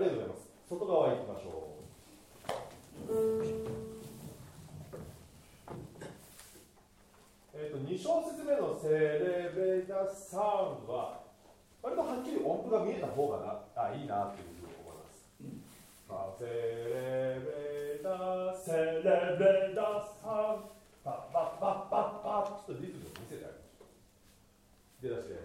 りがとうございます。外側行きましょう。2小節目のセレベダサウンドは割とはっきり音符が見えた方がいいなというふうに思います。セレベダサウンドパッパッパッパッパッ、ちょっとリズムを見せてあげましょう。出だしです。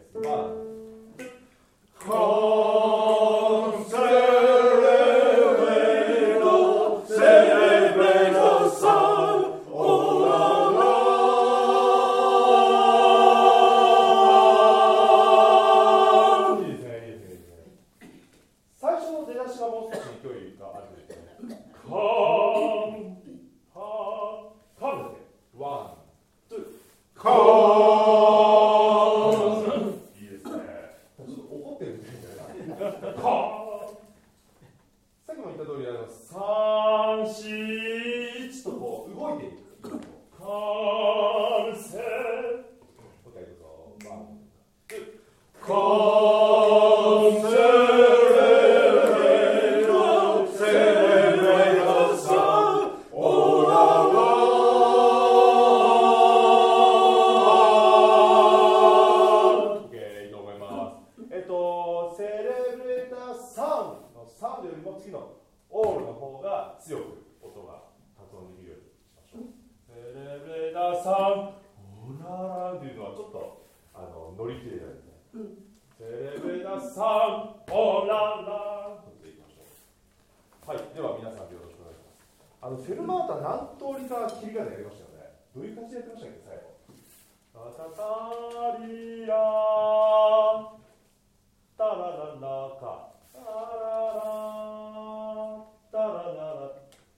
フェルマータ何通りか切り替えやりましたよね。どういう感じでやってましたっけ、最後。タタタリアタラララカタララタラララ。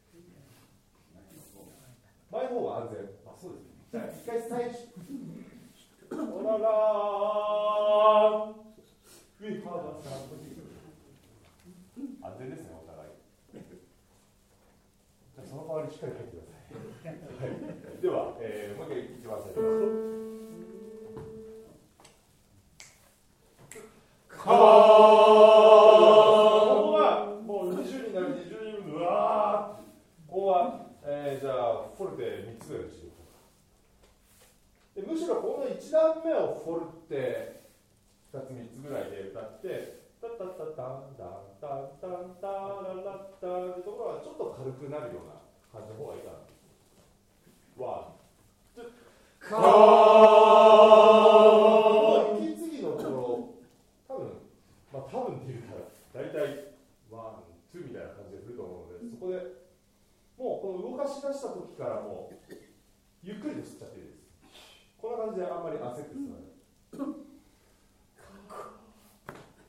前の方は安全。あ、そうですね。じゃあ一回最初。オララウィファーバサン安全ですね、お互い。じゃあその代わりしっかり書いてください。はい、では、もう一回一番最初ここがもう20になる20人うわーここは、じゃあフォルテ3つぐらいにしておくでむしろこの1段目をフォルテ2つ3つぐらいで歌ってタタタタンタンタンタンタララッタンってところはちょっと軽くなるような感じの方がいいかな。ワン、ツー、カー息継ぎのところ多分っていうか大体ワン、ツーみたいな感じで振ると思うので、そこでもうこの動かし出した時からもうゆっくりと吸っちゃっていいです。こんな感じであんまり焦って